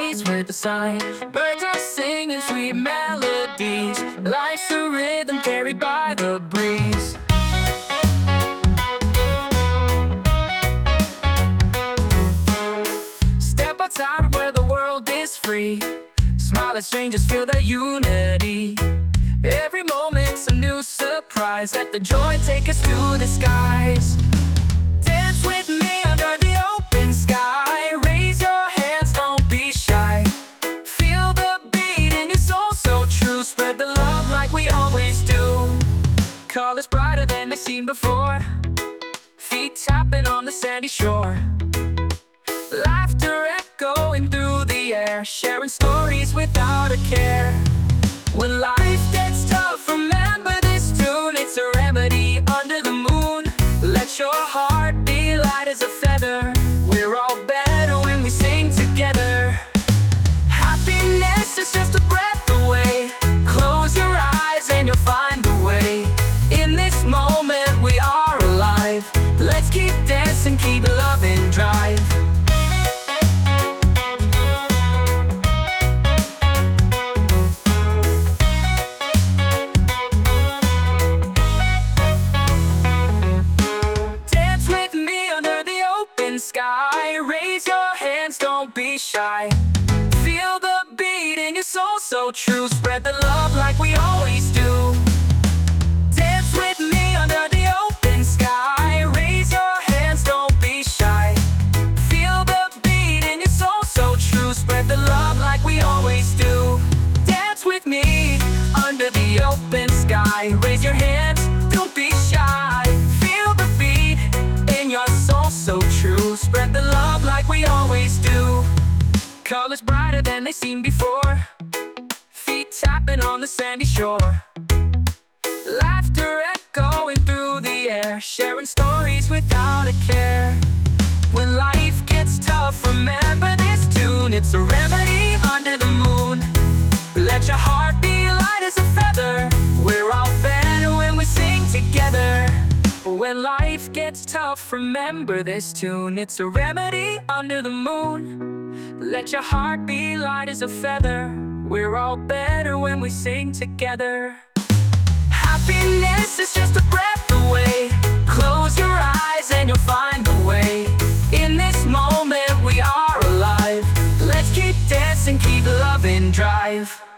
trees with the sun. Birds are singing sweet melodies. Life's a rhythm carried by the breeze. Step outside where the world is free. Smile at strangers, feel the unity. Every moment's a new surprise. Let the joy take us to the skies. Dance with me under the open sky. Raise your hands, don't be shy. Feel the beat in your soul so true. Spread the love like we always do. Colors brighter than they've seen before. Feet tapping on the sandy shore. Laughter echoing through the air. Sharing stories without a care. When life gets tough, remember this tune. It's a remedy under the moon. Let your heart be light as a feather. We're all better when we sing together. Happiness is just a breath away. Close your eyes and you'll find the way. In this moment we are alive. Let's keep dancing, keep loving, drive. Sky, raise your hands, don't be shy. Feel the beat in your soul so true. Spread the love like we always do. Dance with me under the open sky. Raise your hands, don't be shy. Feel the beat in your soul so true. Spread the love like we always do. Dance with me under the open sky. Raise your hands, don't be shy. Feel the beat in your soul so true. Spread the love like we always do. Colors brighter than they've seen before. Feet tapping on the sandy shore. Laughter echoing through the air. Sharing stories without a care. When life gets tough, remember this tune. It's a remedy under the moon. Let your heart be light as a feather. We're all better when we sing together. When life gets tough, remember this tune. It's a remedy under the moon. Let your heart be light as a feather. We're all better when we sing together. Happiness is just a breath away. Close your eyes and you'll find the way. In this moment we are alive. Let's keep dancing, keep loving, drive.